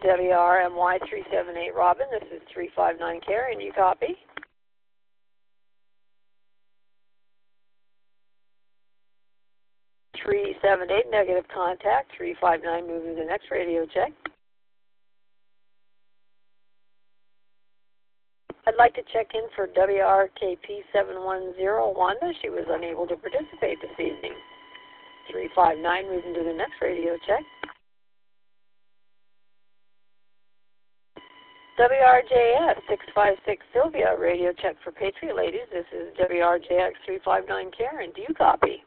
WRMY 378 Robin, this is 359 Karen, you copy? (378) negative contact. 359 moving to the next radio check. I'd like to check in for WRKP 710 Wanda. She was unable to participate this evening. 359 moving to the next radio check. WRJX 656 Sylvia, radio check for Patriot ladies. This is WRJX 359 Karen. Do you copy?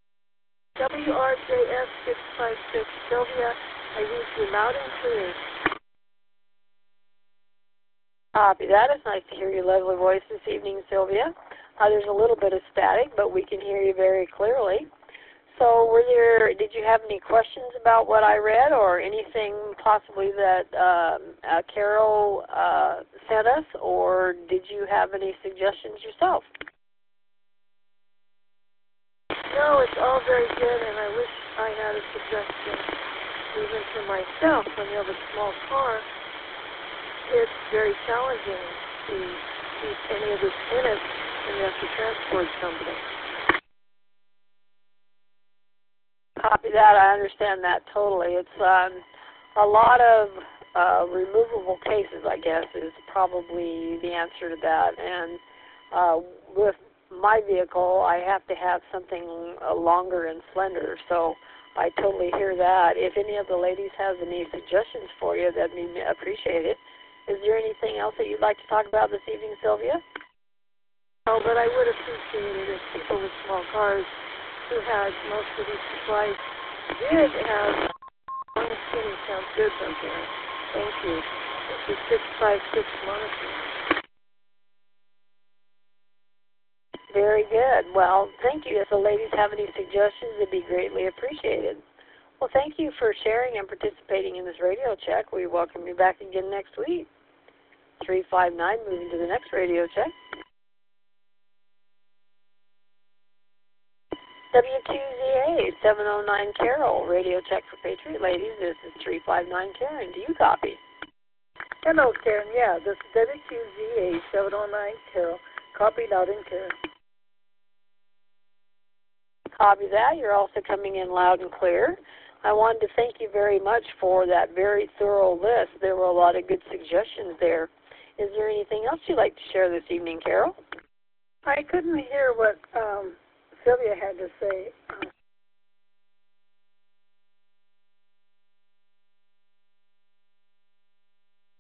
WRJX 656 Sylvia, I read you loud and clear. Copy that. It's nice to hear your lovely voice this evening, Sylvia. There's a little bit of static, but we can hear you very clearly. So did you have any questions about what I read or anything possibly that Carol sent us, or did you have any suggestions yourself? No, it's all very good, and I wish I had a suggestion even for myself. When you have a small car, it's very challenging to keep any of this in it when you have to transport somebody. Copy that. I understand that totally. It's a lot of removable cases, I guess, is probably the answer to that. And with my vehicle, I have to have something longer and slender, so I totally hear that. If any of the ladies have any suggestions for you, that'd be appreciated. Is there anything else that you'd like to talk about this evening, Sylvia? No, but I would appreciate it if people with small cars who had most of these supplies did have monoskin. Sounds good, though, Karen. Thank you. This is 656 monoskin. Very good. Well, thank you. If the ladies have any suggestions, it'd be greatly appreciated. Well, thank you for sharing and participating in this radio check. We welcome you back again next week. 359, moving to the next radio check. W2ZA 709 Carol, radio check for Patriot ladies. This is 359 Karen. Do you copy? Hello, Karen. Yeah, this is W2ZA 709 Carol. Copy loud and clear. Copy that. You're also coming in loud and clear. I wanted to thank you very much for that very thorough list. There were a lot of good suggestions there. Is there anything else you'd like to share this evening, Carol? I couldn't hear what Sylvia had to say.